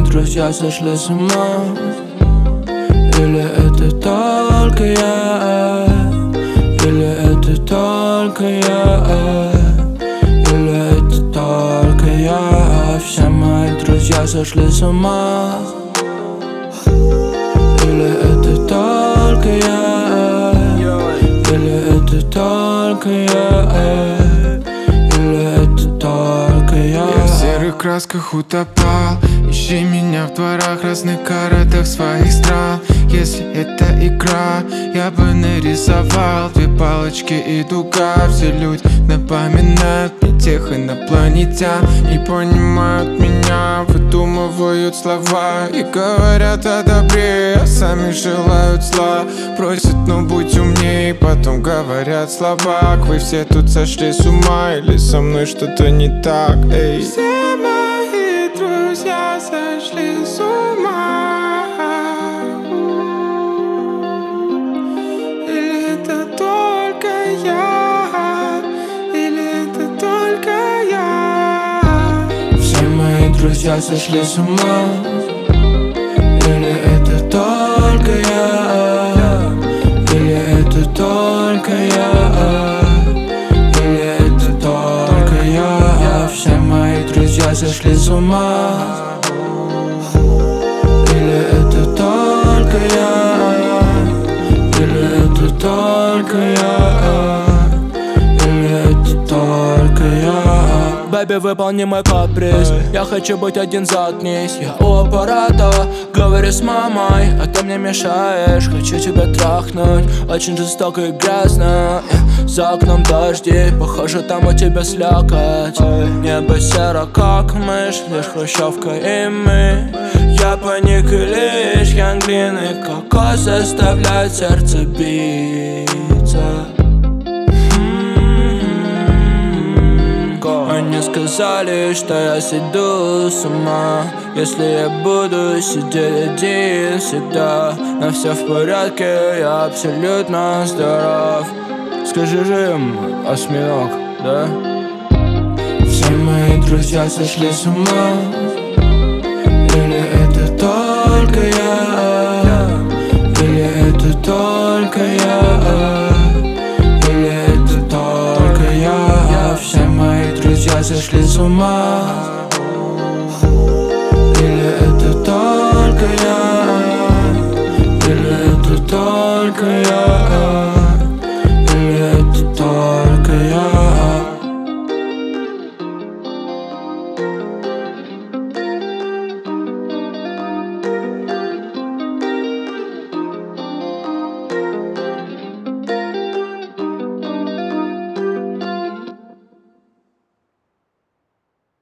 друзья сошли с ума? Или это только я? Или это только я? Или это только я? Все мои друзья сошли с ума? Или это только я? Или это только я? Или это только я? Я в серых красках утопал. Ищи меня в дворах разных городах своих стран. Если это игра, я бы нарисовал две палочки и дуга. Все люди напоминают мне тех инопланетян. Не понимают меня, выдумывают слова и говорят о добре, а сами желают зла. Просят, ну будь умней, потом говорят слабак. Вы все тут сошли с ума или со мной что-то не так, эй. Все мои друзья сошли с ума. Или это только я? Или это только я? Все мои друзья сошли с ума? Или это только я? Или это только я? Или это только я? Все мои друзья сошли с ума? Или это только я? Или это только я? Или это только я? Бэби, выполни мой каприз. Я хочу быть один, заткнись. Я у аппарата, говорю с мамой, а ты мне мешаешь. Хочу тебя трахнуть, очень жестоко и грязно. За окном дожди, похоже там у тебя слякоть. Небо серо, как мышь, лишь хрущевка и мы. Я паник и лишь янглины, кокос заставляет сердце биться. Они сказали, что я сойду с ума, если я буду сидеть один всегда. Но все в порядке, я абсолютно здоров. Скажи же им, осьминог, да? Все мои друзья сошли с ума? Или это только я? Или это только я? Или это только я? Все мои друзья сошли с ума? Или это только я? Или это только я? Или это только я?